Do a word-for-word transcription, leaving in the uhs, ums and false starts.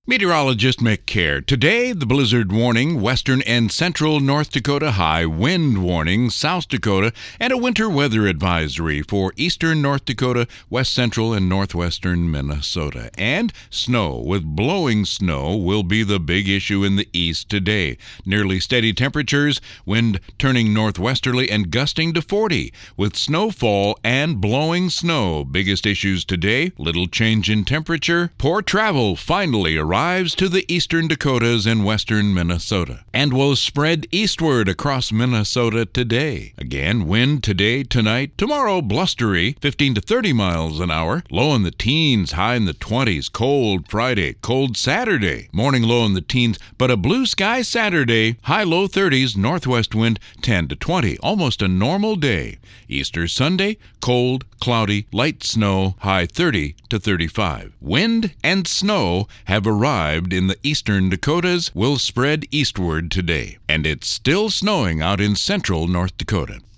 Meteorologist Mick Care. Today, the blizzard warning, western and central North Dakota, high wind warning, South Dakota, and a winter weather advisory for eastern North Dakota, west central and northwestern Minnesota. And snow, with blowing snow, will be the big issue in the east today. Nearly steady temperatures, wind turning northwesterly and gusting to forty, with snowfall and blowing snow. Biggest issues today, little change in temperature. Poor travel finally arrives to the eastern Dakotas and western Minnesota and will spread eastward across Minnesota today. Again, wind today, tonight, tomorrow blustery, fifteen to thirty miles an hour, low in the teens, high in the twenties, cold Friday, cold Saturday, morning low in the teens, but a blue sky Saturday, high low thirties, northwest wind ten to twenty, almost a normal day. Easter Sunday, cold, cloudy, light snow, high thirty to thirty-five. Wind and snow have arrived in the eastern Dakotas, will spread eastward today, and it's still snowing out in central North Dakota.